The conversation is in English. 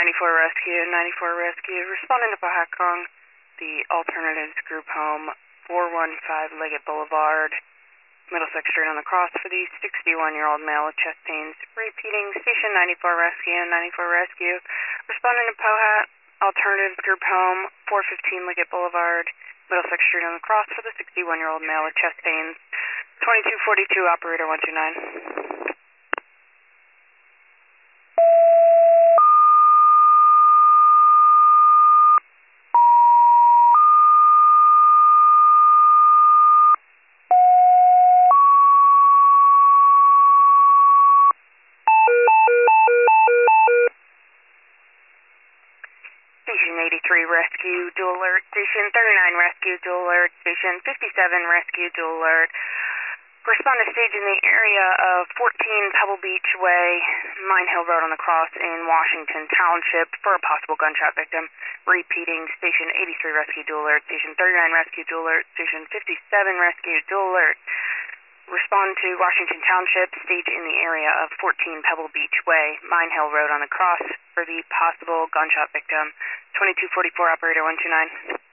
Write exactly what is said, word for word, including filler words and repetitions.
ninety-four Rescue, ninety-four Rescue, responding to Pahakong, the Alternatives Group Home, four one five Leggett Boulevard, Middlesex Street on the cross for the sixty-one-year-old male with chest pains. Repeating, Station ninety-four Rescue, ninety-four Rescue, responding to Pohat, Alternatives Group Home, four fifteen Leggett Boulevard, Middlesex Street on the cross for the sixty-one-year-old male with chest pains. twenty-two forty-two, operator one two nine. Station eighty-three Rescue, dual alert. Station thirty-nine Rescue, dual alert. Station fifty-seven Rescue, dual alert. Respond to stage in the area of fourteen Pebble Beach Way, Mine Hill Road on the cross in Washington Township for a possible gunshot victim. Repeating, Station eighty-three Rescue, dual alert. Station thirty-nine Rescue, dual alert. Station fifty-seven Rescue, dual alert. Respond to Washington Township, stage in the area of fourteen Pebble Beach Way, Mine Hill Road on the cross for the possible gunshot victim. twenty-two forty-four, operator one two nine.